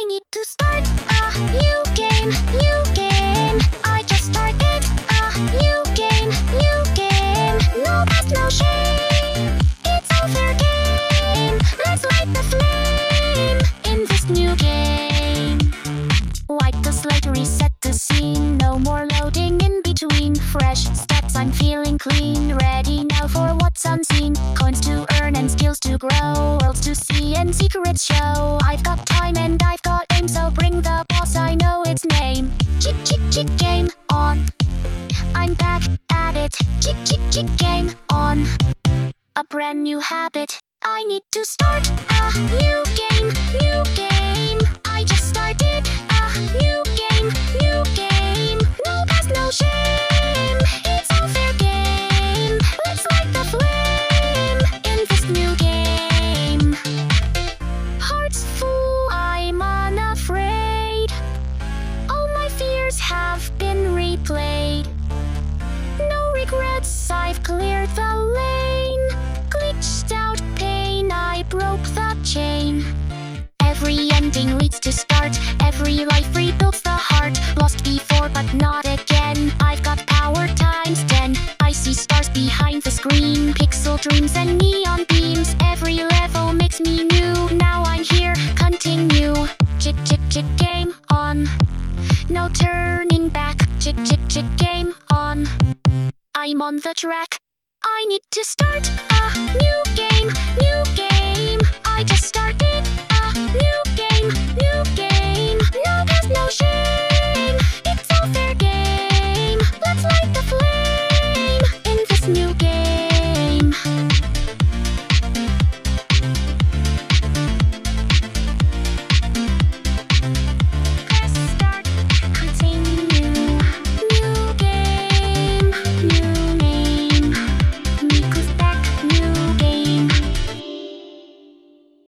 need to start a new game, new game. I just started a new game, new game. No past, no shame. It's all fair game. Let's light the flame in this new game. Wipe the slate, reset the scene. No more loading in between. Fresh steps, I'm feeling clean. Ready now for what's unseen. Coins to earn and skills to grow. Worlds to see and secrets show. I've got time and I've got aim, so bring the boss, I know its name. Cheat, cheat, cheat, game on. I'm back at it. Cheat, cheat, cheat, game on. A brand new habit. I need to start a new game, new game. I just started a new game, new game. No past, no shame. It's all fair game. Let's light the flame in this new game. Heart's full, I'm unafraid. All my fears have been replayed. No regrets, I've cleared the lane. Glitched out pain, I broke the chain. Every ending leads to start. Every life rebuilds the heart. Lost before but not again. I've got power times 10. I see stars behind the screen. Pixel dreams and neon beams. Every level makes me new. Now I'm here, continue. Chit chit chit, game on. No turning back. Chit chit chit, game on. I'm on the track. I need to start a new game, new game. I just started